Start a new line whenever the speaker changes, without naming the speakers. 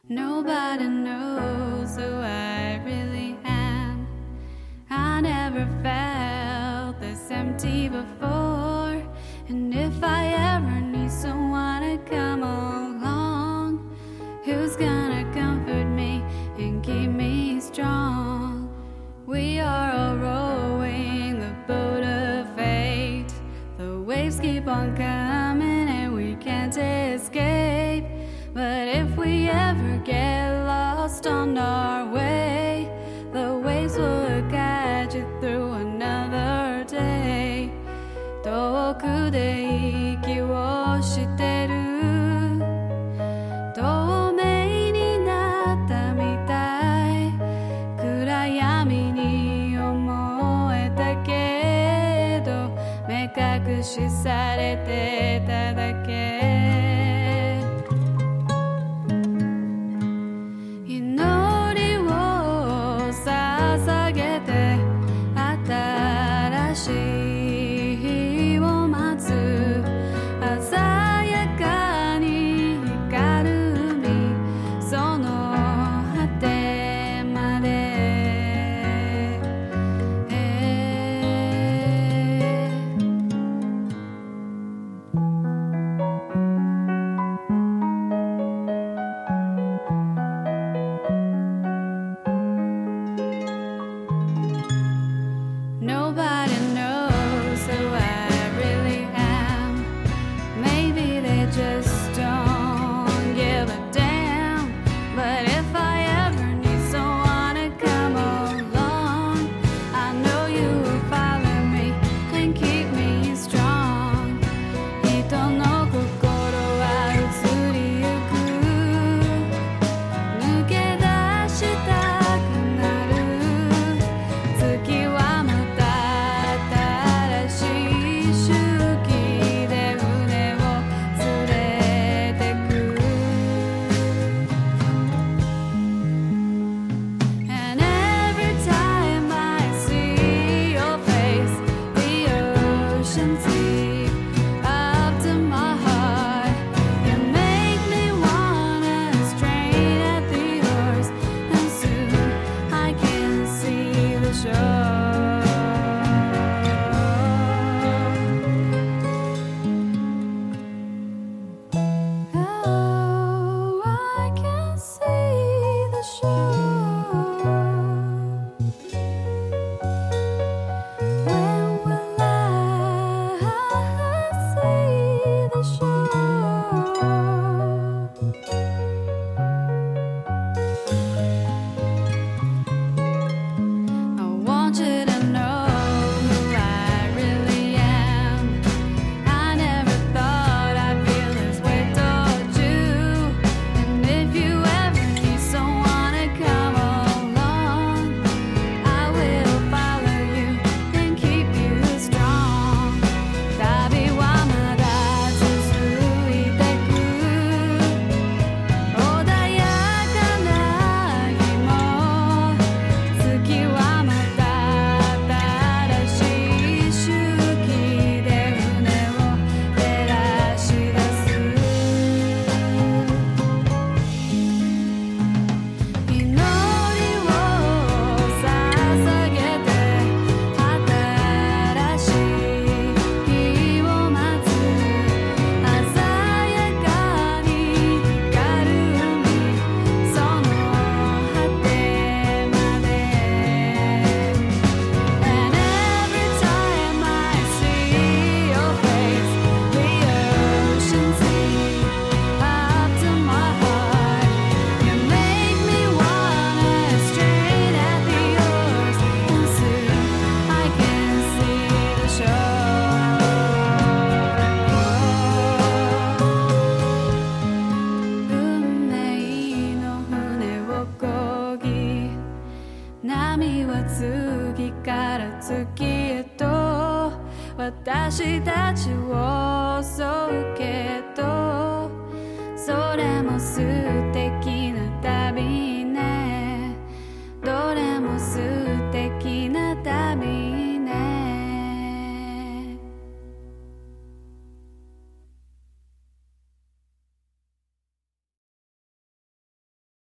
Nobody knows who I really am. I never felt this empty before. And if I ever need someone to come along, who's gonna comfort me and keep me strong? We are all rowing the boat of fate. The waves keep on coming and we can't escape. But if we ever get lost on our way, the waves will guide you through another day. 遠くで息をしてる透明になったみたい暗闇に思えたけど目隠しされてただけ私たちを襲うけど